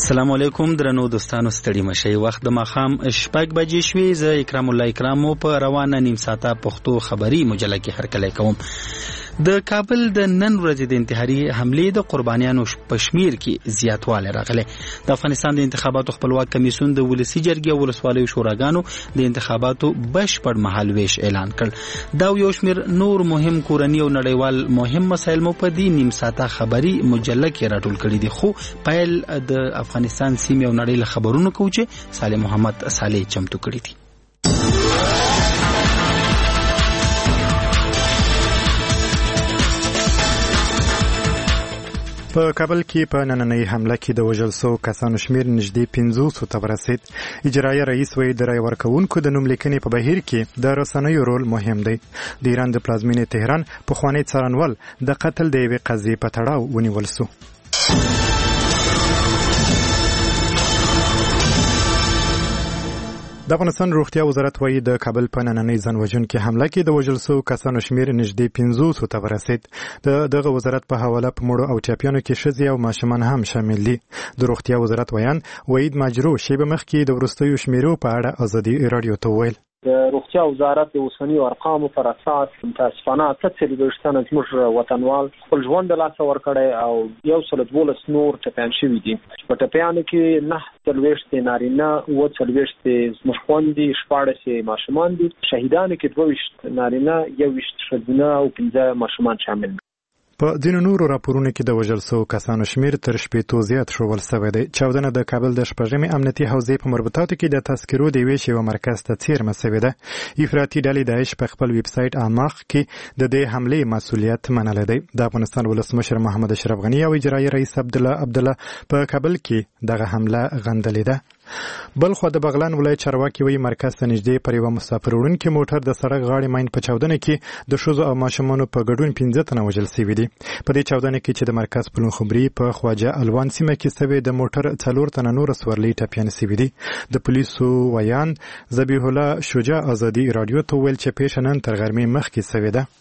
السلام علیکم درنو دوستانو، ستړي مشئ. وخت د ماښام 6 بجې شوې. زه اکرام الله اکرامو په روانه نیم ساعته پښتو خبري مجله کې هرکلی کوم. د کابل د نن ورځې د انتحاري حملې د قربانیانو په شمیر کې زیاتوالی راغلی. د افغانستان د انتخاباتو خپلواک کمیسیون د ولسي جرګې او ولسوالیو شوراګانو د انتخاباتو بشپړ مهالویش اعلان کړ. دا یو شمیر نور مهم کورني او نړیوال مهم مسایل مو په دې نیم ساعته خبري مجله کې راټول کړي دي. خو پیل د افغانستان سیمې او نړۍ له خبرونو کوو چې صالح محمد صالح چمتو کړي دي. په کابل کې په نننۍ حمله کې د وژل شوو کسانو شمیر نږدې 500 ته ورسید. اجرایه رئیس وایي د رای ورکوونکو د نوملیکنې په بهیر کې د رسنیو رول مهم دی. د ایران د پلازمینې تهران پخوانی څارنوال د قتل د یوې قضیې په تړاو ونیول شو. د افغانستان روغتیا وزارت وایي د کابل په نننۍ ځانوژونکې حمله کې د وژل شوو کسانو شمیر نږدې 500 ته ورسید. دغه وزارت په حواله په مړو او ټپیانو کې ښځې او ماشومان هم شامل دي. د روغتیا وزارت ویان وحید ماجرو شیبه مخکې د وروستیو شمیرو په اړه ازادي رادیو ته وویل. د روغتیا وزارت د اوسنیو ارقامو پر اساس متاسفانه 30 تنه زموږ وطنوال خپل ژوند له لاسه ورکړی او 112 نور ټپیان شوي دي. په ټپیانو کې 9 نارینه او 40 زموږ خویندې 14 ماشومان دي. شهیدانو کې 22 نارینه 21 ښځینه او 15 ماشومان شامل دي. په ځینو نورو راپورونو کې د وژل شوو کسانو شمیر تر 80 زیات ښوول شوی دی. چاودنه د کابل د شپږمې امنیتي حوزې په مربوطاتو کې د تذکرو د یوې شیوه مرکز ته څیرمه شوې ده. افراطي ډلې داعش په خپل ویب سایټ اماق کې د دې حملې مسؤلیت منلی دی. د افغانستان ولسمشر محمد اشرف غني او اجرایي رئیس عبدالله په کابل کې دغه حمله غندلې ده. بل خو د بغلان ولایت چارواکي وایي مرکز ته نږدې پر یوه مسافر وړونکي موټر د سړک غاړې ماین په چاودنه کې د ښځو او ماشومانو په ګډون 15 تنه وژل شوي دي. په دې چاودنه کې چې د مرکز پلون خبري په خواجه الوان سیمه کې شوې د موټر 4 تنه نور سورلي ټپیان شوي دي. د پولیسو ویان ذبیح الله شجاع ازادي رادیو ته ویل چې پیښه نن تر غرمې مخکې شوې ده.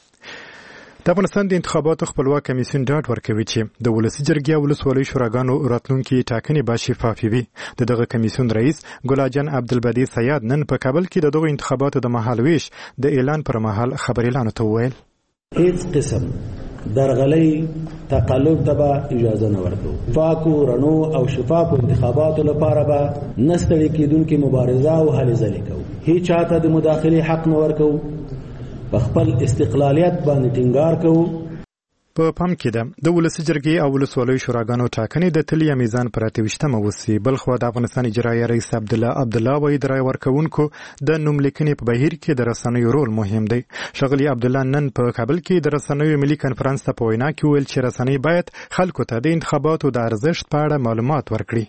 د افغانستان د انتخاباتو خپلواک کمیسیون ډاډ ورکوي چې د ولسي جرګې او ولسوالیو شوراګانو راتلونکي ټاکنې به شفافې وي. دغه کمیسیون رئیس ګلاجان عبدالبدی سیاد نن په کابل کې د دغو انتخاباتو د مهالویش د اعلان پر مهال خبريالانو ته وویل هیڅ قسم درغلي تقلب ته به اجازه نه ورکوو. پاکو رڼو او شفافو انتخاباتو لپاره به نه ستړي کېدونکې مبارزه او هلې ځلې کوو. هیڅ چاته د مداخلې حق نه ورکوو. په خپل استقلالیت باندې ټینګار کوو. په پام کې ده د ولسي جرګې او ولسوالیو شوراګانو ټاکنې د تلیا میزان پر 28مه وسي. بلخو د افغانستان اجرایي رئیس عبدالله وایي د رای ورکوونکو د نوملیکنې په بهیر کې د رسنیو رول مهم دی. ښاغلي عبدالله نن په کابل کې د رسنیو ملي کنفرانس ته په وینا کې ویل چې رسنۍ باید خلکو ته د انتخاباتو د ارزښت په اړه معلومات ورکړي.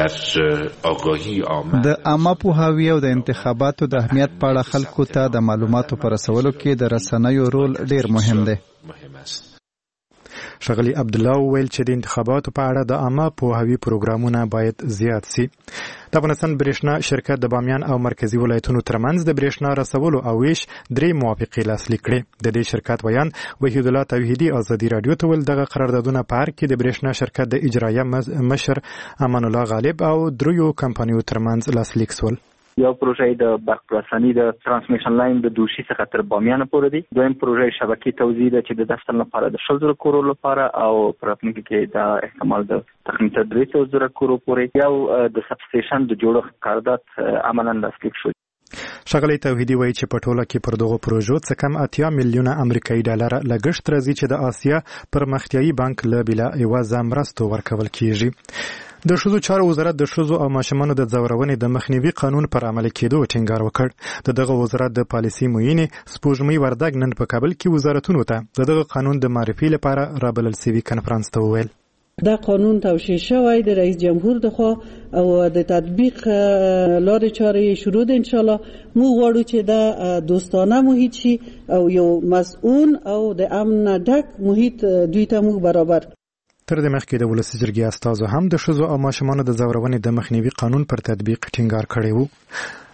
د عامه پوهاوي او د انتخاباتو د اهمیت په اړه خلکو ته د معلوماتو پر رسولو کې د رسنیو رول ډیر مهم دی. ښاغلي عبدالله ویل چې د انتخاباتو په اړه د عامه پوهاوي پروګرامونه باید زیات سي. د افغانستان برېښنا شرکت د بامیان او مرکزی ولایتونو ترمنځ د برېښنا رسولو او ویش 3 موافقې لاسلیک کړې. د دې شرکت ویان وحید الله توحیدي ازادي رادیو ته ویل دغه قراردادونه په هر کې د برېښنا شرکت د اجرایه مشر امان الله غالب او 3 کمپنیو ترمنځ لاسلیک شول. یو پروژه د برق رساني د ترانسمیشن لاین د دوشي څخه تر بامیان پورې دی. دویم پروژه شبکې توزیع ده چې د دفتر لپاره د 100,000 کورو لپاره او پر راتلونکي کې د احتمال د تخمین تر 300,000 کورو پورې. یو د سب سټیشن د جوړښت قرارداد عملاً لاسلیک شو. ښاغلی توحیدي وایي چې په ټوله کې پر دغو پروژو څه کم 80 میلیونه امریکایي ډالر لګښت راځي چې د آسیا پرمختیایي بانک له بلا عوضه مرستو ورکول کیږي. د ښځو چارو وزارت د ښځو او ماشومانو د ځورونې د مخنیوي قانون پر عملي کېدو ټینګار وکړ. دغه وزارت د پالیسي معینې سپوږمۍ وردګ نن په کابل کې وزارتونو ته دغه قانون د معرفي لپاره رابلل شوي کنفرانس ته وویل دا قانون توشیح شوی د رئیس جمهور دخوا او د تطبیق لارې چارې شروع ده. ان شاء الله موږ غواړو چې دا دوستانه محیط شي او یو مسؤل او د امن ډک محیط دوی ته موږ برابر. تر دې مخکې د ولسي جرګې استازو هم د ښځو او ماشومانو د ځورونې د مخنیوي قانون پر تطبیق ټینګار کړی وو.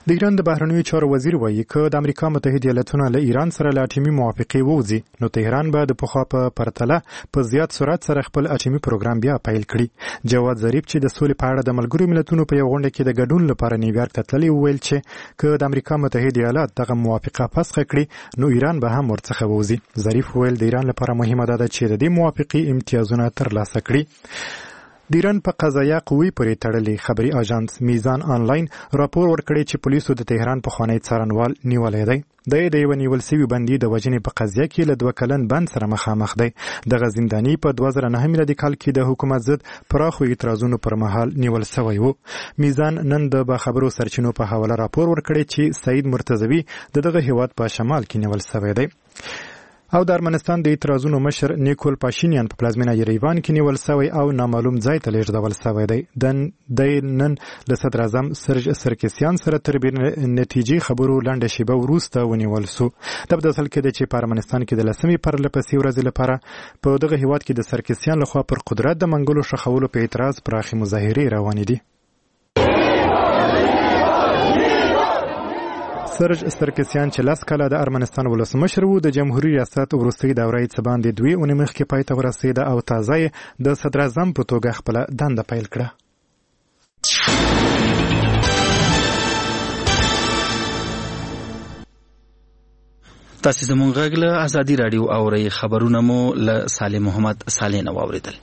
د ایران د بهرنیو چارو وزیر وایي که د امریکا متحده ایالاتونه له ایران سره له اټومي موافقې ووځي نو تهران به د پخوا په پرتله په زیات سرعت سره خپل اټومي پروګرام بیا پیل کړي. جواد ظریف چې د سولې په اړه د ملګرو ملتونو په یو غونډه کې د ګډون لپاره نیویارک ته تللی وویل چې که د امریکا متحده ایالات دغه موافقه فسخ کړي نو ایران به هم ورڅخه ووځي. ظریف وویل د ایران لپاره مهمه ده چې د دې موافقې امتیازونه ترلاسه کړي. د ایران په قضایه قوې پورې تړلې خبري اژانس میزان آنلاین راپور ورکړی چې پولیسو د تهران پخوانی څارنوال نیولی دی. د یو نیول سوي بندي د وژنې په قضیه کې له 2 کلن بند سره مخامخ دی. دغه زنداني په 2009 میلادي کال کې د حکومت ضد پراخو اعتراضونو پر مهال نیول شوی و. میزان نن د باخبرو سرچینو په حواله راپور ورکړی چې سعید مرتضوی دغه هیواد په شمال کې نیول شوی دی. او د ارمنستان د اعتراضونو مشر نیکول پاشینیان په پلازمینه یریوان کې نیول شوی او نامعلوم ځای ته لیږدول شوی دی. د نن له صدر اعظم سرج سرکسیان سره تر نتیجې خبرو لنډه شیبه وروسته ونیول شو. د اصل کې د چې په ارمنستان کې د لسمې پرلپسې ورځې لپاره په دغه هیواد کې د سرکسیان لخوا پر قدرت د منګولو شخولو په اعتراض پراخې مظاهرې روانې دي. سرج سرکسیان چې 10 کاله د ارمنستان ولسمشر وو د جمهوریت ریاست وروستۍ دوره یې څه باندې 2 اونۍ مخکې پای ته ورسېده او تازه یې د صدر اعظم په توګه خپله دنده پیل کړه. تاسو زموږ غږ له ازادي رادیو اورئ. خبرونه مو له سالم محمد صالح نه واوریدل.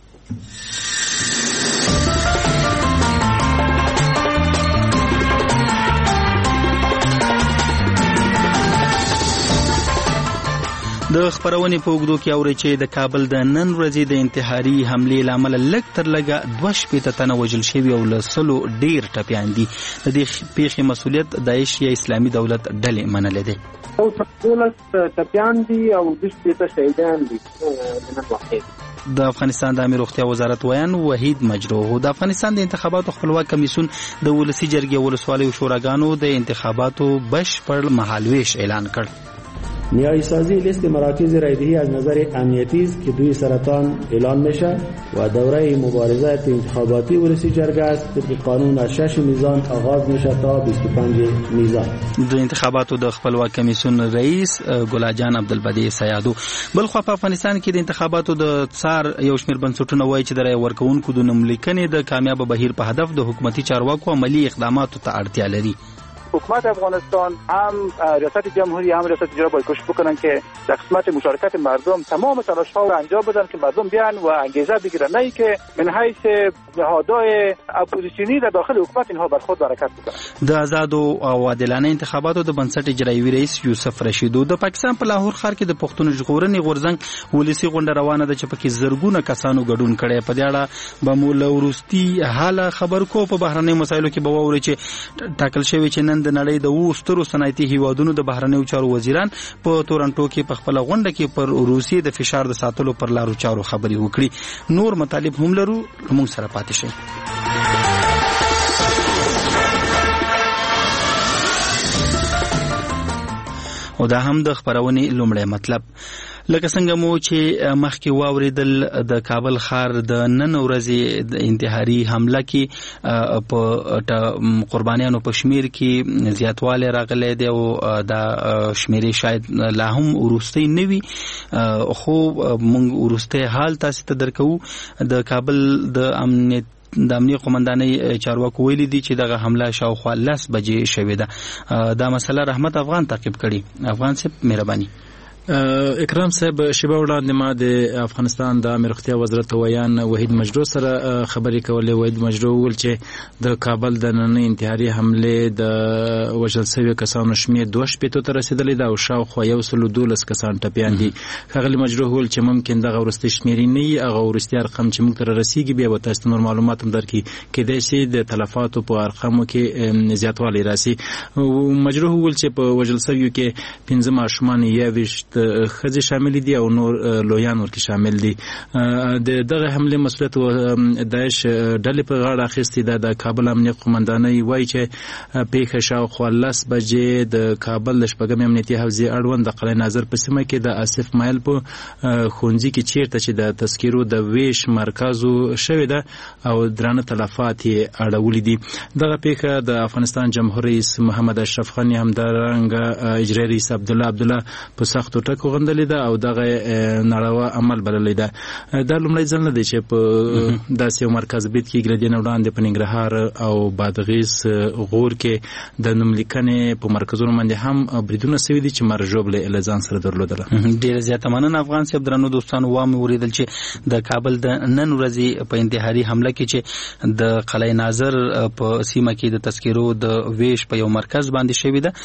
د خبرونې په اوږدو کې اورئ چې د کابل د نن ورځې د انتحاري حملې له امله لږ تر لږه 2 تنه وژل شوي او له 100 ډېر ټپیان دي. د دې پیښې مسؤلیت داعش یا اسلامي دولت ډلې منلی دی. 12 ټپیان دي او 2 شهیدان دي. د افغانستان د امیر روغتیا وزارت ویان وحید مجروح د افغانستان د انتخاباتو خپلواک کمیسیون د ولسی جرګې ولسوالیو شوراګانو د انتخاباتو بشپړ مهالویش اعلان کړ. نیایی سازی لیست مراکز رایدهی از نظر امنیتی است که 2 سرطان اعلان میشه و دوره مبارزات انتخاباتی ولسی جرگه است طبق قانون از 6 میزان آغاز میشه تا 25 میزان. د انتخاباتو د خپلواک کمیسیون رئیس ګلاجان عبدالبدی سیادو. بلخو په افغانستان کې د انتخاباتو د څار یو شمېر بنسټونه وایي چې د رای ورکوونکو د نوملیکنې د کامیاب بهیر په هدف د حکومتي چارواکو عملی اقداماتو ته اړتیا لري. حکومت افغانستان هم ریاست جمهوری هم ریاست اجرا باید کوشش بکنن که در قسمت مشارکت مردم تمام تلاش‌ها رو انجام بدن که مردم بیان و انگیزه بگیرن، نه اینکه من حیث نهادهای اپوزیسیونی در داخل حکومت اینها بر خود حرکت بکنن. د آزاد او عادلانه انتخاباتو د بنسټ اجرایي رئیس یوسف رشیدو د پاکستان په لاهور ښار کې د پښتون ژغورنې غورځنګ ولسی غونډه روانه ده چې پکې زرګونه کسانو ګډون کړي. په دې اړه به مو له وروستي حاله خبر کو. په بهرنۍ مسایلو کې به واورئ چې ټاکل شوی چې نن د نړۍ د سترو صنعتي هیوادونو د بهرنیو چارو وزیران په تورنټو کې په خپل غونډه کې پر روسیې د فشار د ساتلو پر لارو چارو خبرې وکړي. نور مطالب هم لرو، موږ سره پاتې شئ. او دا هم د خبرونې لومړی مطلب. لکه څنګه مو چې مخکې واوریدل د کابل ښار د نن ورځې د انتحاري حمله کې په قربانیانو په شمیر کې زیاتوالی راغلی دی او دا شمیرې شاید لا هم وروستۍ نه وي، خو موږ وروستی حال تاسو ته درکوو. د کابل د امنیت قومندانۍ چارواکو ویلي دي چې دغه حمله شاوخوا 10 بجې شوې ده. دا مسله رحمت افغان تعقیب کړي. افغان صاحب مهرباني. اکرام صاحب، شیبه وړاندې ما د افغانستان د امیر روغتیا وزارت ویان وحید مجروح سره خبرې کولې. وحید مجروح وویل چې د کابل د نننۍ انتحاري حملې د وژل شویو کسانو شمېر 2 ته رسېدلی ده او شاوخوا 112 کسان ټپیان دي. ښاغلي مجروح وویل چې ممکن دغه وروستۍ شمېرې نه وي، هغه وروستي ارقام چې موږ ته رارسېږي بیا به تاسو ته نور معلومات هم درکړي، کیدای شي د تلفاتو په ارقامو کې زیاتوالی راسي. مجروح وویل چې په وژل شویو کې 15 ماشومان 21 خځې شامل دي او نور لویان ورکې شامل دي. د دغه حمله مسؤلیت داعش ډلې په غاړه اخیستې ده. د کابل امنیت قومندانۍ وایي چې پیښه شاوخوا 10 بجې د کابل د شپږمې امنیتي حوزې اړوند د قلعه ناظر په سیمه کې د آصف مایل په ښوونځي کې چیرته چې د تذکیرو د ویش مرکزو شوې ده او درانه تلفات یې اړولي دي. دغه پیښه د افغانستان جمهور رئیس محمد اشرف غني همدارنګه اجرایي رئیس عبدالله په سختو ټکو غندلې ده او دغه ناروا عمل بللې ده. دا لومړی ځل نه دی چې په داسې یو مرکز برید کېږي. له دې نه وړاندې په ننګرهار او بادغیس غور کې د نوملیکنې په مرکزونو باندې هم بریدونه سوي دي چې مرژوبله له ځان سره درلودله. ډېره زیاته مننه افغان صاحب. درنو دوستانو وامې وریدل چې د کابل د نن ورځې په انتحاري حمله کې چې د قلعه ناظر په سیمه کې د تذکیرو د ویش په یو مرکز باندې شوی ده.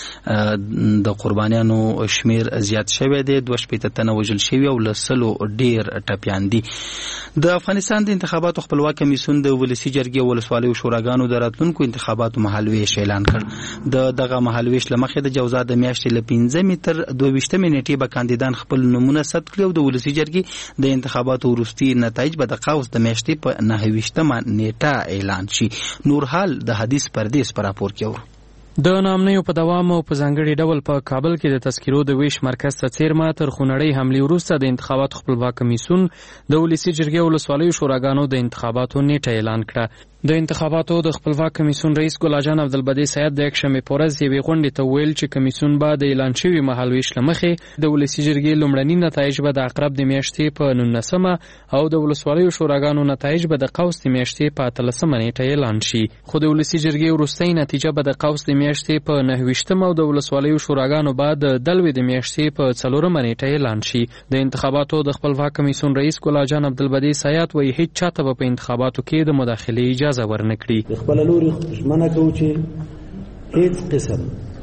د قربانیانو شمیر زیات شوی دی. 2 تنه وژل شوي او له 100 ډېر ټپیان دي. د افغانستان د انتخاباتو خپلواک کمیسیون د ولسي جرګې او ولسوالیو شوراګانو د راتلونکو انتخاباتو مهالویش اعلان کړ. دغه مهالویش لمخې د جوزا د میاشتې له 15 تر 22 نیټې به کاندیدان خپل نمونه ثبت کړي او د ولسي جرګې د انتخاباتو وروستي نتایج به د قوس د میاشتې په 29 نیټه اعلان شي. نور حال د حدیث پردیس پر راپور کې اورو. د نامنیو په دوام او په ځانګړي ډول په کابل کې د تذکیرو د ویش مرکز ته څیرمه تر خونړۍ حملې وروسته د انتخاباتو خپلواک کمیسیون د ولسي جرګې او ولسوالیو شوراګانو د انتخاباتو نیټه اعلان کړه. د انتخاباتو د خپلواک کمیسیون رئیس ګلاجان عبدالبدی سید د یکشنبې په ورځ یوې غونډې ته وویل چې کمیسیون به د اعلان شوي مهالویش له مخې د ولسي جرګې لومړني نتایج به د عقرب د میاشتې په 19 او د ولسوالیو شوراګانو نتایج به د قوس د میاشتې په 13 نیټه اعلان شي. خو د ولسي جرګې وروستۍ نتیجه به د قوس د میاشتې په 29 او د ولسوالیو شوراګانو به د دلوي د میاشتې په 4 نیټه اعلان شي. د انتخاباتو د خپلواک کمیسیون رئیس ګلاجان عبدالبدی سید وایي هیڅ چاته به په انتخاباتو کې د مداخلې اجازه ورنکړي. خپل لوري ژمنه کوي چې هیڅ قسم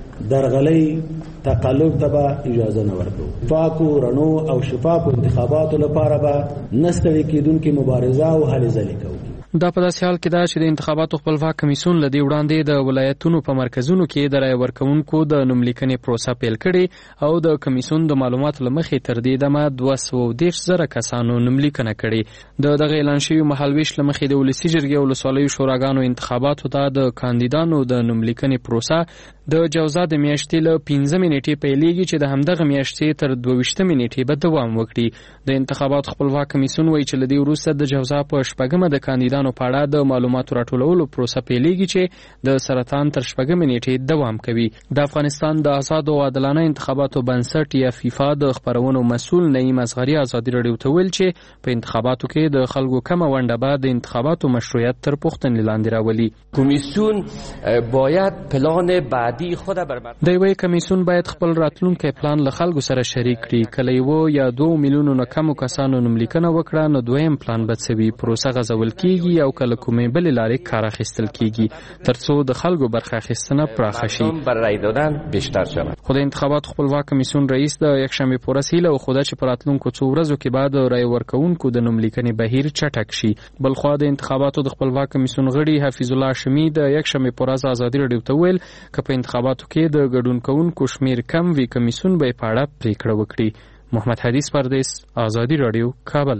درغلي تقلب ته به اجازه نه ورکوي. پاکو رڼو او شفافو انتخاباتو لپاره به نستړي کېدونکې مبارزه او هلې ځلې کوي. دا په داسې حال کې ده چې د انتخاباتو خپلواک کمیسیون له دې وړاندې د ولایتونو په مرکزونو کې د رای ورکوونکو د نوملیکنې پروسه پیل کړې او د کمیسیون د معلوماتو له مخې تر دې دمه 230,000 کسانو نوملیکنه کړې. د دغه اعلان شوي مهالویش له مخې د ولسي جرګې او ولسوالیو شوراګانو انتخاباتو ته د کاندیدانو د نوملیکنې پروسه د جوزا د میاشتې له 15 نیټې پیلېږي چې د همدغه میاشتې تر 22 نیټې به دوام وکړي. د انتخاباتو خپلواک کمیسیون وایي چې له دې وروسته د جوزا په 8مه د کاندیدانو په اړه د معلوماتو راټولولو پروسه پیلېږي چې د سرطان تر 8مه نیټې دوام کوي. د افغانستان د آزاد او عادلانه انتخاباتو بنسټ یا فیفا د خپرونو مسؤل نعیم اصغري ازادي راډیو ته ویل چې په انتخاباتو کې د خلکو کمه ونډه به د انتخاباتو مشروعیت تر پوښتنې لاندې راولي. کمیسیون باید پلان بعدی خود د یوې کمیسیون باید خپل راتلونکي پلان له خلکو سره شریک کړي. کله یو یا 2 میلیونو نه کمو کسانو نوملیکنه وکړه نو دویم پلان به څه وي. پروسه غځول کیږي او کله کومې بلې لارې کار اخیستل کیږي ترڅو د خلکو برخه اخیستنه پراخه شي. برای رای دادن بیشتر شود. خو د انتخاباتو خپلواک کمیسیون رئیس د یکشنبې په ورځ هیله وښوده چې په راتلونکو څو ورځو کې بعد رای ورکوونکو د نوملیکنې بهیر چټک شي. بلخوا د انتخاباتو د خپلواک کمیسیون غړي حفیظ الله شمی د یکشنبې په ورځ ازادي راډیو ته ویل چې په انتخاباتو کې د ګډون کوونکو شمیر کم وی کمیسیون به په اړه پریکړه وکړي. محمد حدیث پردیس، آزادی رادیو، کابل.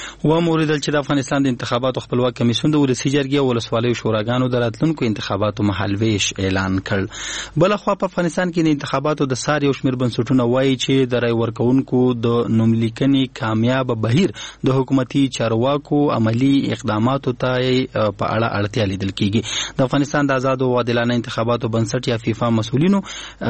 و موریدل چې د افغانستان د انتخاباتو خپلواک کمیسیون د ولسي جرګې او ولسوالیو شوراګانو د راتلونکو انتخاباتو مهالویش اعلان کړ. بلخوا په افغانستان کې د انتخاباتو د سار یو شمیر بنسټونه وایي چې د رای ورکوونکو د نوملیکنې کامیاب بهیر د حکومتي چارواکو عملی اقداماتو ته په اړه اړتیا لیدل کیږي. د افغانستان د آزاد او عادلانه انتخاباتو بنسټ یا فیفا مسؤلینو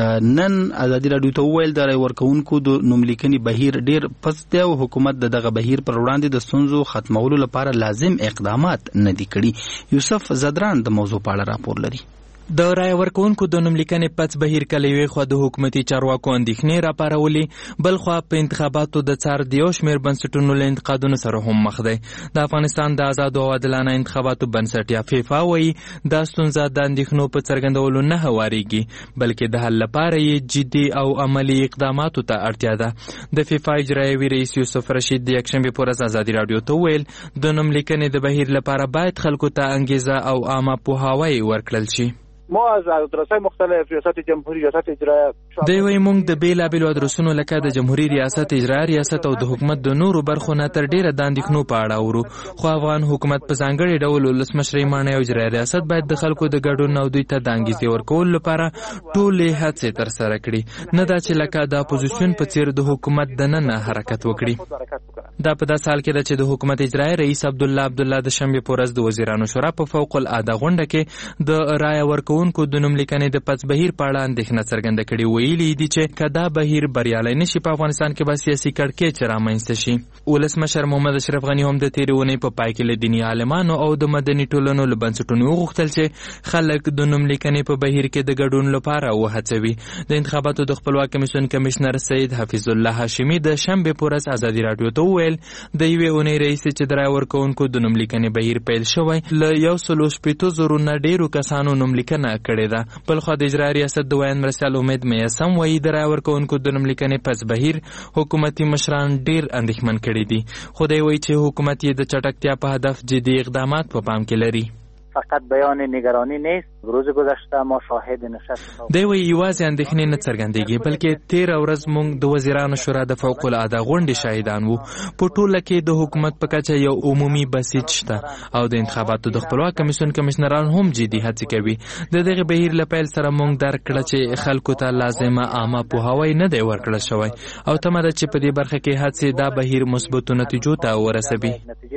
نن آزادي رادیو ته وویل د رای ورکوونکو د نوملیکنې بهیر ډیر پست دی او حکومت دغه بهیر پر وړاندې د ستونزو ختمولو لپاره لازم اقدامات نه دي کړي. یوسف زدران د موضوع په اړه راپور لري. د رای ورکوونکو د نوملیکنې پڅ بهیر کله یوې خوا د حکومتي چارواکو اندېښنې راپارولې، بل خوا په انتخاباتو د څار د یو شمېر بنسټونو له انتقادونو سره هم مخ دی. د افغانستان د آزادو او عادلانه انتخاباتو بنسټ یا فیفا وایي دا ستونزه د اندېښنو په څرګندولو نه هوارېږي بلکې د حل لپاره یې جدي او عملي اقداماتو ته اړتیا ده. د فیفا اجرایوي رئیس یوسف رشید د یکشنبې په ورځ ازادي راډیو ته وویل د نوملیکنې د بهیر لپاره باید خلکو ته انګیزه او عامه پوهاوی ورکړل شي. ما از ادرس‌های مختلف ریاست جمهوری، ریاست اجرایه دوی وایي موږ د بیلابیلو ادرسونو لکه د جمهوریت ریاست، اجرایه ریاست او د حکومت د نورو برخو نه تر ډیره د اندېښنو په اړه اورو، خو افغان حکومت په ځانګړي ډول ولسمشر ماڼۍ او اجرایه ریاست باید د خلکو د ګډون او دوی ته د انګېزې ورکولو لپاره ټولې هڅې ترسره کړي، نه دا چې لکه د اپوزیسیون په څیر د حکومت دننه حرکت وکړي. دا په داسې حال کې ده چې د حکومت اجرایه رئیس عبدالله د شنبې په ورځ د وزیرانو شورا په فوق العاده غونډه کې د رایه ورکوونکو د نوم لیکنې د پس بهیر په اړه اندېښنه څرګنده کړې. ویلي دي چې که دا بهیر بریالی نشي په افغانستان کې به سیاسي کړکېچ رامنځته شي. ولسمشر محمد اشرف غني هم د تېرې اونۍ په پای کې له دیني عالمانو او د مدني ټولنو له بنسټونو وغوښتل چې خلک د نوم لیکنې په بهیر کې د ګډون لپاره وهڅوي. د انتخاباتو د خپلواک کمیسیون کمشنر سید حفیظ الله هاشمي د شنبې په ورځ ازادي راډیو ته وویل د یوې اونۍ راهیسې چې د رایه ورکوونکو د نوم لیکنې بهیر پیل شوی، له 160,000 نه ډېرو کسانو نوم لیکنه کړې ده. بلخوا د اجرایه ریاست د ویاند مرستیال امید میسم وایي د رایه ورکوونکو د نوم لیکنې پس بهیر حکومتي مشران ډېر اندېښمن کړي دي، خو دی وایي چې حکومت یې د چټکتیا په هدف جدي اقدامات په پام کې لري. فقط بیان نگرانی نیست. روز گذشته ما شاهد نشست دی وی یوازې اندېښنې نه څرګندېږي، بلکې 13 ورځ موږ د وزیرانو شورا د فوق العاده غونډې شاهدان وو. په ټوله کې د حکومت په کچه یو عمومي بسیج شته او د انتخاباتو د خپلواک کمیسیون کمشنران هم جدي هڅې کوي. د دغه بهیر له پیل سره موږ درک کړه چې خلکو ته لازمه عامه پوهاوی نه دی ورکړل شوی او تمه ده چې په دې برخه کې هڅې دا بهیر مثبتو نتیجو ته ورسوي.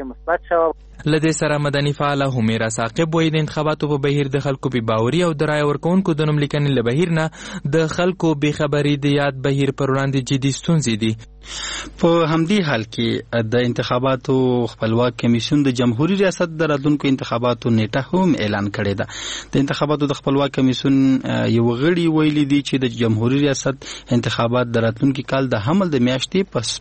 لدې سره مدني فعاله همیرا ثاقب وایي د انتخاباتو په بهیر د خلکو بې باوري او د رایه ورکوونکو د نوم لیکنې له بهیر نه د خلکو بېخبري د یاد بهیر پر وړاندې جدي ستونزې دي. په همدې حال کې د انتخاباتو خپلواک کمیسیون د جمهوریت ریاست د راتلونکو انتخاباتو نیټه هم اعلان کړې ده. د انتخاباتو د خپلواک کمیسیون یو غړي ویلي دي چې د جمهوریت ریاست انتخابات د راتلونکي کال د حمل د میاشتې په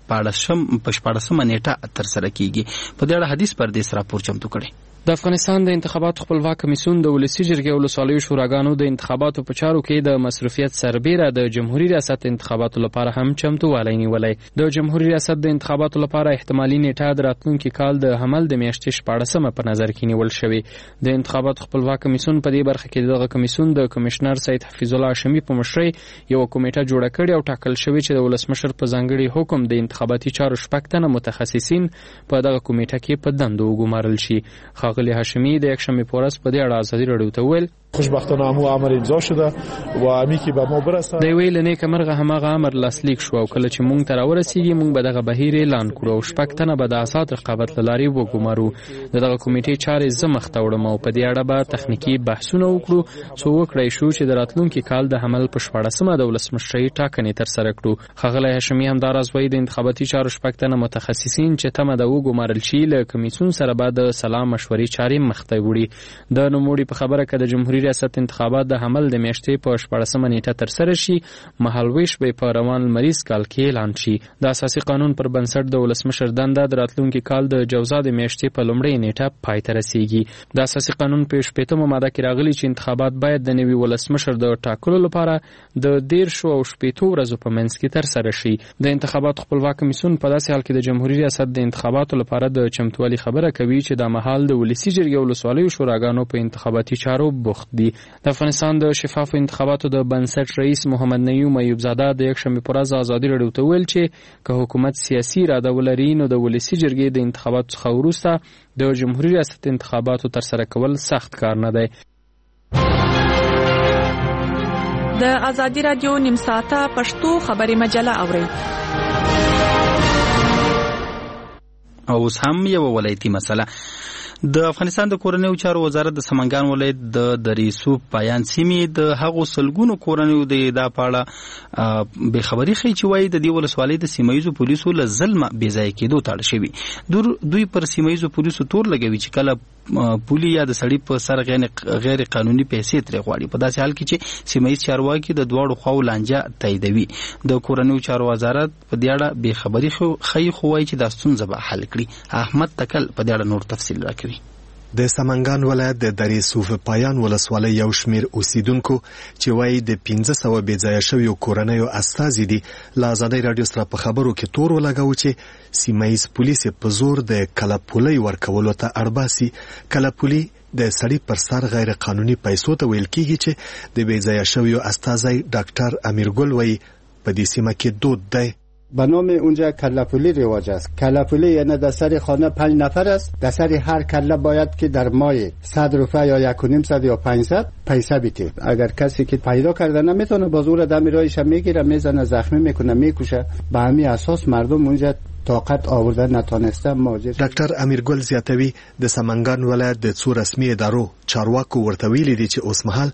14مه نیټه ترسره کیږي. په دې اړه حدیث پردیس راپور چمتو کړی. د افغانستان د انتخاباتو خپلواک کمیسیون د ولسي جرګې او ولسوالیو شوراګانو د انتخاباتو په چارو کې د مصروفیت سربیره د جمهوریت ریاست انتخاباتو لپاره هم چمتووالی نیولی. د جمهوریت ریاست د انتخاباتو لپاره احتمالي نیټه د راتلونکي کال د حمل د میاشتې 14مه په نظر کې نیول شوې. د انتخاباتو خپلواک کمیسیون په دې برخه کې دغه کمیسیون د کمشنر سید حفیظ الله هاشمي په مشرۍ یو کمیټه جوړه کړې او ټاکل شوې چې د ولسمشر په ځانګړي حکم د انتخاباتي چارو 6 تنه متخصصین په دغه کمیټه کې په دندو وګمارل شي. ښاغلي هاشمي د یکشنبې په ورځ په دې اړه ازادي راډیو ته وویل خوشبختانه همو امر امضا شده و امی که به ما برسه. دی ویل نیک مرغه همغه امر لاسلیک شو او کله چې مونږ ته راورسیږي مونږ به دغه بهیر اعلان کړو او 6 تنه به د آزاد رقابت لاري وګمارو. دغه کمیټې چارې زمخ ته وړم او په دې اړه به تخنیکی بحثونه وکړو څو وکړای شو چې د راتلونکي کال د حمل په 14مه د ولسمشرۍ ټاکنې تر سره کړو. ښاغلی هاشمي هم دا راز وایي د انتخاباتي چارو 6 تنه متخصصین چې تمه د وګمارل شي له کمیسیون سره به د سلا مشورې چارې مخ ته وړي. د نوموړي په خبره کې د جمهوریت ریاست انتخابات د حمل د میاشتې په 14مه نیټه تر سره شي، مهالویش به په روان لمریز کال کې اعلان شي. د اساسي قانون پر بنسټ د ولسمشر دنده د راتلونکي کال د جوزا د میاشتې په لومړۍ نیټه پای ته رسیږي. د اساسي قانون په 18مه ماده کې راغلي چې انتخابات باید د نوي ولسمشر د ټاکلو لپاره د 13 او 18 ورځو په منځ کې تر سره شي. د انتخاباتو خپلواک کمیسیون په داسې حال کې د جمهوریت ریاست د انتخاباتو لپاره د چمتووالي خبره کوي چې د مهال د ولسي جرګې او ولسوالیو شوراګانو په انتخاباتي چارو بوخت دي. د افغانستان د شفافو انتخاباتو د بنسټ رئیس محمد نعیم ایوبزاده د یکشنبې په ورځ ازادي راډیو ته ویل چې که حکومت سیاسي اراده ولري نو د ولسي جرګې د انتخاباتو څخه وروسته د جمهوریت ریاست انتخاباتو ترسره کول سخت کار نه دی. د ازادي راډیو نیم ساعته پښتو خبري مجله اورئ. او هم یو ولایتي مسله. د افغانستان د کورنیو چارو وزارت د سمنګان ولایت د دریسوب پایان سیمې د هغو سلګونو کورنیو د پاړه به خبري خي چې وایي د دې ولسوالۍ د سیمایزو پولیسو له ظلم بې ځای کېدو تړل شوی. دوی پر سیمایزو پولیسو تور لګوي چې کله پولی یا د سړی په سر غیر قانوني پیسې ترې غواړي. په داسې حال کې چې سیمایز چارواکي د دواړو خواو لانجه تاییدوي. د کورنیو چارو وزارت په دې اړه به خبري خي خو وایي چې دا ستونزه به حل کړي. احمد تکل په دې اړه نور تفصیل راکوي. د سمنګان ولایت د دریسوف پایان ولسوالۍ یو شمیر اوسیدونکو چې وایي د 1500 بې ځایه شویو کورنیو استازي دي له ازادۍ راډیو سره په خبرو کې تور ولګاوه چې سیمایز پولیس په زور د کلپولۍ ورکولو ته اړباسي. کلپولي د سړي پر سر غیر قانوني پیسو ته ویل کیږي چې د بې ځایه شویو استازی ډاکټر امیرګل وایي په دې سیمه کې دود دی. به نام اونجا کله‌پولی رواج است. کله‌پولی یعنی در سر خانه 5 نفر است. در سر هر کله باید که در ماه 100 روپیه یا 1.5 یا 500 پیسه بده. اگر کسی که پیدا کرده نمیتونه بازور دم رایش میگیره، میزنه، زخمی میکنه، میکشه. به همین اساس مردم اونجا طاقت آورده نتونسته مهاجر. ډاکټر امیرګل زیاتوي د سمنګان ولایت د څو رسمي ادارو چارواکو ورته ویلي دي چې اوسمهال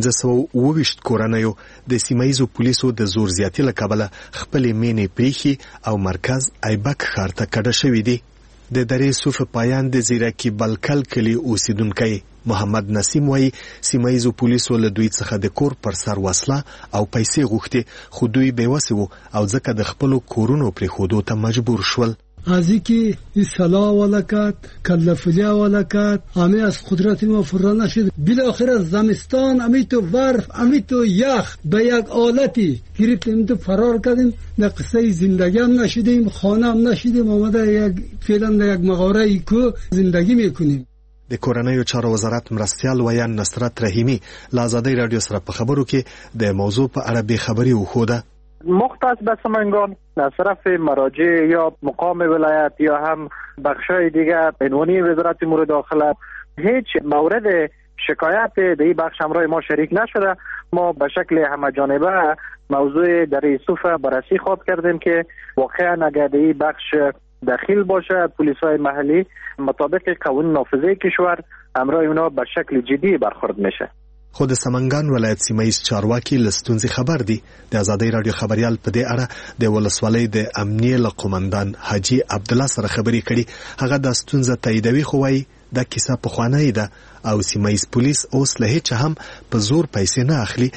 1520 کورنیو د سیمایزو پولیسو د زور زیاتي له کبله خپلې مینې پریخي او مرکز ایبک ښار ته کډه شوي دي. د درې صوف پایان د زیرکي بلکل کلي اوسیدونکی محمد نسیم وایي سیمایزو پولیسو له دوی څخه د کور پر سر وسله او پیسې غوښتي، خو دوی بېوسې وو او ځکه د خپلو کورونو پرېښودو ته مجبور شول. از اینکه اصلاح ولکت کلفلیا ولکت همه از قدرت ما فرا نشد، بالاخره از زمستان امی تو برف امی تو یخ به یک حالتی گرفتیم تو فرار کردیم. در قصه زندگی هم نشدیم، خانه هم نشدیم، آمده فعلا در یک مغاره ایکو زندگی میکنیم. د کورنیو چارو وزارت مرستیال ویان نصرت رحیمی له آزادۍ رادیو سره په خبرو کې د موضوع په اړه بې خبري وښوده. مختص به سمنگان از طرف مراجع یا مقام ولایت یا هم بخشای دیگر عنوانی وزارت امور داخله هیچ مورد شکایت در این بخش همراه ما شریک نشده. ما به شکل همه جانبه موضوع در ایسوف بررسی خواهد کردیم که واقعا اگر در این بخش داخل باشه پلیسای محلی مطابق قانون نافذه کشور همراه اونا به شکل جدی برخورد میشه. خود سمنګان ولایت سیمایي چارواکي له ستونزې خبر دي. د آزادۍ رادیو خبريال په دې اړه د ولسوالۍ د امنیه له قومندان حاجی عبد الله سره خبرې کړي. هغه د ستونزې تاییدوي، خو وايي دا کیسه پخوانۍ ده او سیمایي پولیس اوس له هیڅ هم په زور پیسې نه اخلي.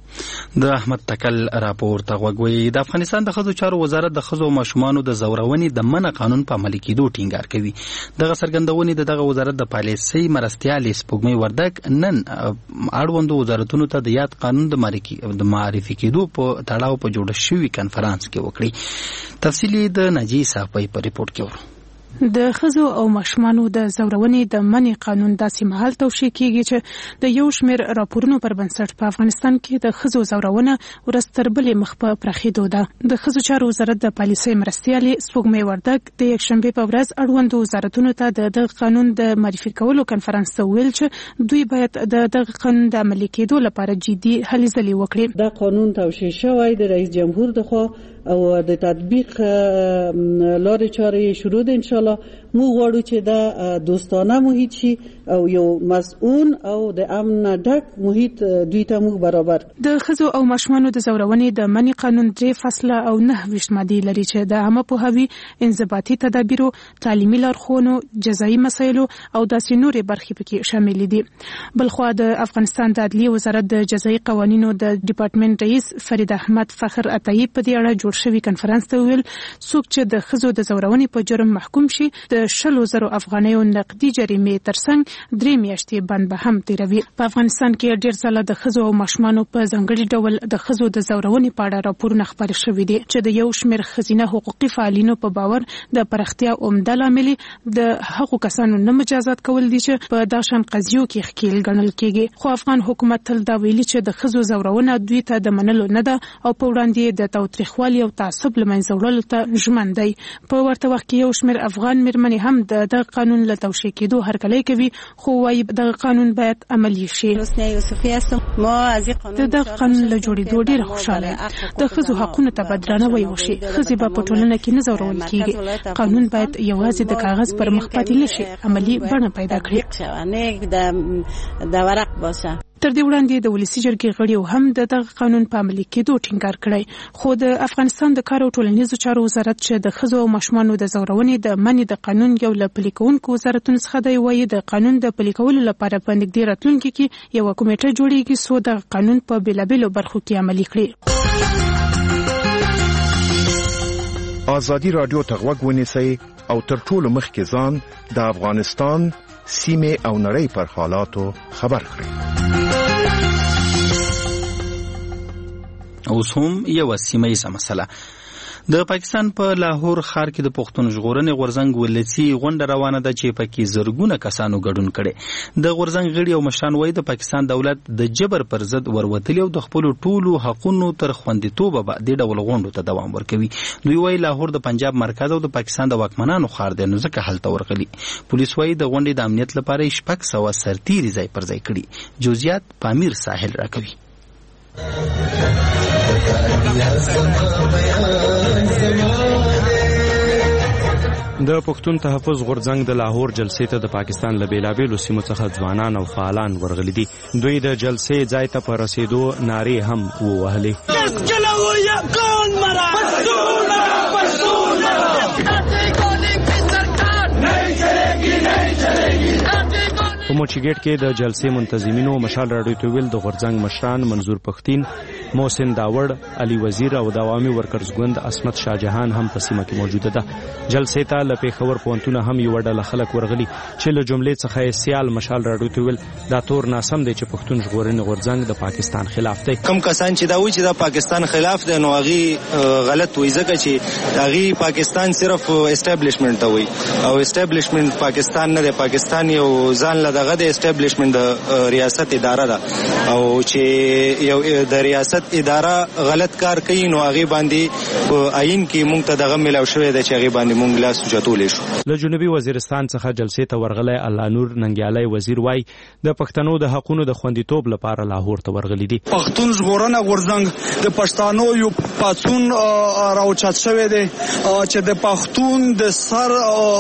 د احمد تکل راپور ته غوږوي. د افغانستان د ښځو چارو وزارت د ښځو او ماشومانو د زورونې د منع قانون په عملي کېدو ټینګار کوي. دغه څرګندونې د دغه وزارت د پالیسۍ مرستیالې سپوږمۍ وردګ نن اړوندو وزارتونو ته د یاد قانون د معرفي کېدو په تړاو په جوړ شوي کنفرانس کې وکړي. تفصیلي د ناجی صافی په ریپورت کې ورو. د ښځو او ماشومانو د زورونې د منع قانون داسې مهال توشیح کیږي چې د یو شمېر راپورونو پر بنسټ په افغانستان کې د ښځو زورونه ورځ تر بلې مخ په پراخېدو ده. د ښځو چارو وزارت د پالیسۍ مرستیالې سپوږمۍ وردګ د یکشنبې په ورځ اړوندو وزارتونو ته د دغه قانون د معرفي کولو کنفرانس ته ویل چې دوی باید د دغه قانون د عملي کېدو لپاره جدي هلې ځلې وکړي. دا قانون توشیح شوی د رئیس جمهور دخوا او د تطبیق لارې چارې شروع ده. انشاءالله موږ غواړو چې دا دوستانه محیط شي او یو مسؤل او د امن ډک محیط دوی ته موږ برابر. د ښځو او ماشومانو د زورونې د منع قانون 3 فصله او 9 مادې لري چې د عامه پوهاوي، انضباطي تدابیرو، تعلیمي لارښوونو، جزایي مسایلو او داسې نورې برخې پکې شامل دي. بلخوا د افغانستان د عدلیې وزارت د جزایي قوانینو د ډپارټمنټ رئیس فرید احمد فخر عطایي په دې اړه جوړ شوی کنفرانس ته ویل څوک چې د ښځو د زورونې په جرم محکوم شي د 100,000 افغانیو نقدي جریمې ترڅنګ 3 میاشتې بند به هم تیروي. په افغانستان کې ډېر ځله د ښځو او ماشومانو په ځانګړي ډول د ښځو د زورونې په اړه راپورونه خپاره شوي دي چې د یو شمېر ښځینه حقوقي فعالینو په باور د پراختیا عمده لامل د هغو کسانو نه مجازات کول دي چې په دا شان قضیو کې ښکیل ګڼل کېږي. خو افغان حکومت تل دا ویلي چې د ښځو زورونه دوی ته د منلو نه ده او په وړاندې د تاوتریخوالي او تعصب له منځه وړلو ته ژمن دی. په ورته وخت کې یو شمېر افغان مېرمنې هم د دغه قانون له توشیح کېدو هرکلی کوي، خو وایي دغه قانون باید عملي شي. د دغه قانون له جوړېدو ډېره خوشحاله یم. د ښځو حقونو ته به درناوی وشي. ښځې به په ټولنه کې نه ځورول کېږي. قانون باید یوازې د کاغذ پر مخ پاتې نه شي، عملي بڼه پیدا کړي. تر دې وړاندې د ولسي جرګې غړیو هم د دغه قانون په عملي کېدو ټینګار کړی، خو د افغانستان د کار او ټولنیزو چارو وزارت چې د ښځو او ماشومانو د زورونې د منع د قانون یو له پلي کوونکو وزارتونو څخه دی، وایي د قانون د پلي کولو لپاره په نږدې راتلونکي کې یوه کمیټه جوړیږي څو دغه قانون په بېلابېلو برخو کې عملي کړي. آزادي رادیو ته غوږ ونیسئ او تر ټولو مخکې ځان د افغانستان سیمې او نړۍ پر حالاتو خبر کړئ. اوس هم یو سیمه ییزه مسله. د پاکستان په لاهور ښار کې د پښتون ژغورنې غورځنګ ولسی غونډه روانه ده چې پکې زرګونه کسانو ګډون کړي. د غورځنګ غړي او مشران وایي د پاکستان دولت د جبر پر ضد وروتلی او د خپل ټولو حقوقو تر خوندیتوب به د ډول غونډو ته دوام ورکوي. دوی وایي لاهور د پنجاب مرکز او د پاکستان د واکمنانو ښار دی، نو ځکه هلته ورغلي. پولیس وایي د غونډې د امنیت لپاره 600 سرتیري ځای پر ځای کړي. جزئیات پامیر ساحل راکوي. د پښتون تحفظ غورځنګ د لاهور جلسې ته د پاکستان له بیلابیلو سیمو څخه ځوانان او فعالان ورغلي دي. دوی د جلسې ځای ته په رسیدو نارې هم ووهلې. په موچیګیټ کې د جلسې منتظمینو مشال راډیو ته ویل د غورځنګ مشران منظور پښتین، محسن داوړ، علي وزیر او د عوامي ورکرز ګوند عصمت شاهجهان هم په سیمه کې موجوده ده. جلسې ته له پیښور پوهنتونه هم یو ډله خلک ورغلي چې له جملې څخه سیال مشال راډیو ته ویل دا تور ناسم دی چې پښتون ژغورنې غورځنګ د پاکستان خلاف دی. کوم کسان چې دا وایي چې د پاکستان خلاف دی نو هغه غلط وایي، ځکه چې هغه پاکستان صرف اسټابلیشمنت ته وایي او اسټابلیشمنت پاکستان نه دی. پاکستان یو ځان دغه د اسټابلیشمنت د ریاست اداره ده او چې یو د ریاست اداره غلط کار کوي نو هغه باندې په آئین کې مونږ ته دغه ملاو شوی دی چې هغه باندې مونږ لاس چتولې شو. له جنوبي وزیرستان څخه جلسې ته ورغلی الله نور ننګیالی وزیر وای د پښتنو د حقوقو د خوندیتوب لپاره لاهور ته ورغلي دي. پښتون ژغورنه غورځنګ د پښتنو یو پاتون راوچت شوی دی چې د پښتون د سر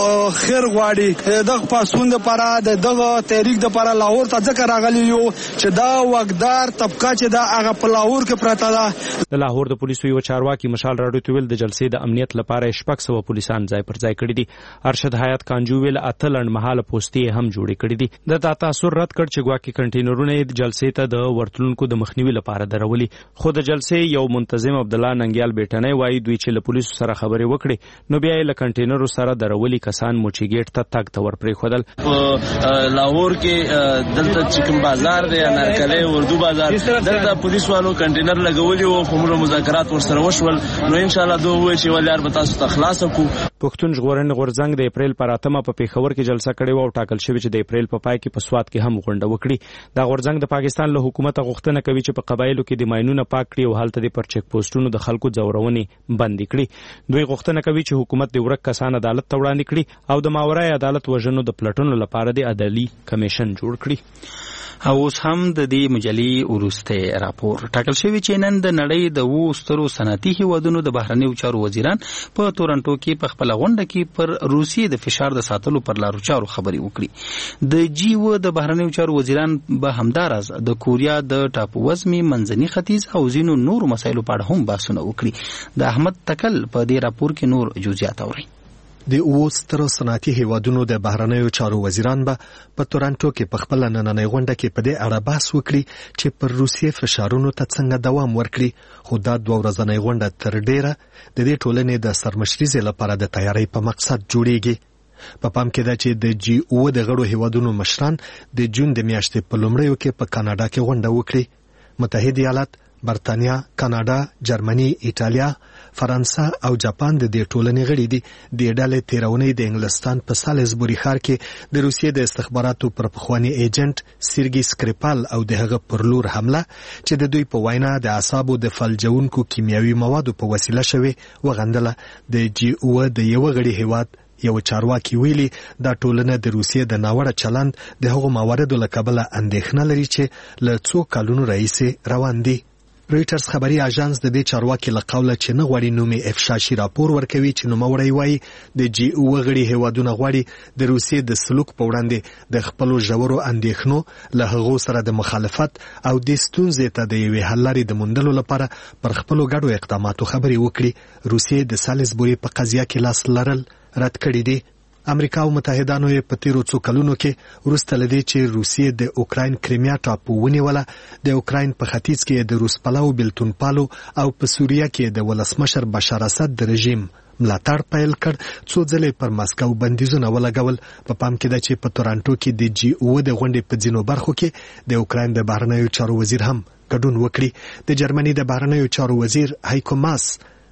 خیر غواړي. دغه پاتون لپاره دغه تحریک د لپاره لاهور ته ځکه راغلی یو چې دا وګدار طبقه چې دا هغه په لاهور کې پراته ده. د لاهور د پولیسو یو چارواکي مشال راډیو ته ویل د جلسې د امنیت لپاره 600 پولیسان ځای پر ځای کړي دي. ارشد حیات کانجو ویل اته لنډمهاله پوستې هم جوړې کړي دي. د تاثر رد کړ چې ګواکې کنټینرونه د جلسې ته د ورتلونکو د مخنیوي لپاره درولي. خو د جلسې یو منتظم عبد الله ننګیال بیٹنی وایي دوی چې له پولیسو سره خبرې وکړي نو بیا یې له کنټینرو سره درولي کسان موچیګیټ ته تګ ته ورپرېښودل. لاهور کې دلته چکم بازار دی انارکلی اردو بازار دلته پولیس والو کنټینر لګولي او کومه مذاکرات ورسره وشول نو ان شاء الله دوی وایي چې ولر به تاسو ته خلاص کو. پښتون ژغورنې غورځنګ د اپریل پر 8 په پیښور کې جلسه کړې و او ټاکل شوی چې د اپریل په پای کې په سوات کې هم غونډه وکړي. دا غورځنګ د پاکستان له حکومت غوښتنه کوي چې په قبایلو کې د ماینونو پاک کړي او هلته د پر چک پوسټونو د خلکو ځورونې بند کړي. دوی غوښتنه کوي چې حکومت د ورک کسان عدالت ته وړاندې کړي او د ماورای عدالت وژنو د پلټنو لپاره د عدالي کمیشن جوړ کړي. او اوس هم د دې مجلې وروسته راپور ټاکل شوی چې نن د نړۍ د 2 سترو صنعتي هیوادونو د بهرنیو چارو وزیران په تورنټو کې په خپل غونډه کې پر روسیې د فشار د ساتلو پر لارو چارو خبرې وکړي. د جیو د بهرنیو چارو وزیران به همدارز د کوریا د ټاپووزمي منځني ختیځ او ځینو نورو مسایلو په اړه هم بحثونه وکړي. د احمد تکل په دې راپور کې نور جزئیات اوري. د اوستر صنعتي هیوادونو د بهرنیو چارو وزیران به په تورنټو کې په خپل نننۍ غونډه کې په دې اړه بحث وکړي چې پر روسیې فشارونو ته څنګه دوام ورکړي. خو دا 2 ورځنۍ غونډه تر ډیره د دې ټولنې د سرمشرۍ لپاره د تیاری په مقصد جوړیږي. په پام کې ده چې د جی او د غړو هیوادونو مشران د جون د میاشتې په لومړیو کې په کاناډا کې غونډه وکړي. متحده ایالات، برتانیا، کاناډا، جرمني، ایټالیا، فرانسه او جاپان د دې ټولنې غړي دي. د ډلې تیرونې د انګلستان په سالزبوري ښار کې د روسیې د استخباراتو پر پخوانی ایجنټ سیرګي سکریپال او د هغه پر لور حمله چې د دوی په وینا د اعصابو د فلجونکو کیمیاوي موادو په وسیله شوی وغندله. د جی او د یو غړي هیواد یو چارواکي ویلي دا ټولنه د روسیې د ناوړه چلند د هغو مواردو له کبله اندېښنه لري چې له څو کلونو راهیسې روان دي. رویټرز خبري اژانس د دې چارواکي له قوله چې نه غواړي نومې افشا شي راپور ورکوي چې نوموړی وایي د جی او غړي هیوادونه غواړي د روسیې د سلوک په وړاندې د خپلو ژورو اندېښنو له هغو سره د مخالفت او د ستونزې ته د یوې حل لارې د موندلو لپاره پر خپلو ګډو اقداماتو خبرې وکړي. روسیې د سالزبوري په قضیه کې لاس لرل رد کړي دي. امریکا او متحدانو یې په تیرو څو کلونو کې وروسته له دې چې روسیې د اوکراین کریمیا ټاپو ونیوله د اوکراین په ختیځ کې د روس پلو بیلتون پالو او په سوریه کې د ولسمشر بشار اسد د رژیم ملاتړ پیل کړ. څو ځلې پر ماسکو بندیزونه ولګول. په پام کې ده چې په تورنټو کې د جی او د غونډې په ځینو برخو کې د اوکراین د بهرنیو چارو وزیر هم ګډون وکړي. د جرمني د بهرنیو چارو وزیر هایکو ماس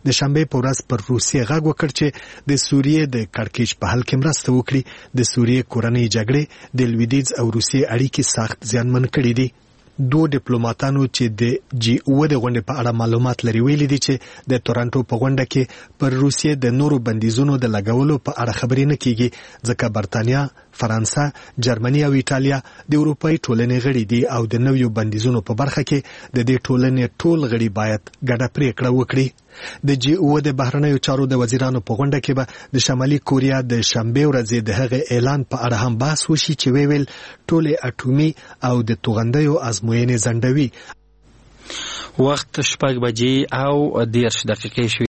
د شنبه په ورځ پر روسیې غږ وکړ چې د سوریې د کړکېچ په حل کې مرسته وکړي. د سوریې کورنۍ جګړې د لویدیځ او روسیې اړیکې سخت زیانمن کړي دي. دوه ډیپلوماټانو چې د G7 د غونډې په اړه معلومات لري ویلي دي چې د تورنټو په غونډه کې پر روسیې د نورو بندیزونو د لګولو په اړه خبرې نه کیږي ځکه برتانیا، فرانسه، جرمني او ایټالیا د اروپאי ټولنې غړي دي او د نویو بندیزونو په برخه کې د دې ټولنې ټول غړي باید ګډه پریکړه وکړي. د G7 د بهرنیو چارو د وزیرانو په غونډه کې به د شمالي کوریا د شنبه ورځې د هغه اعلان په اړه هم بحث وشي چې ویل ټول اټومي او د توغندیو ازموینې ځنډوي. وخت 6:10 شوي.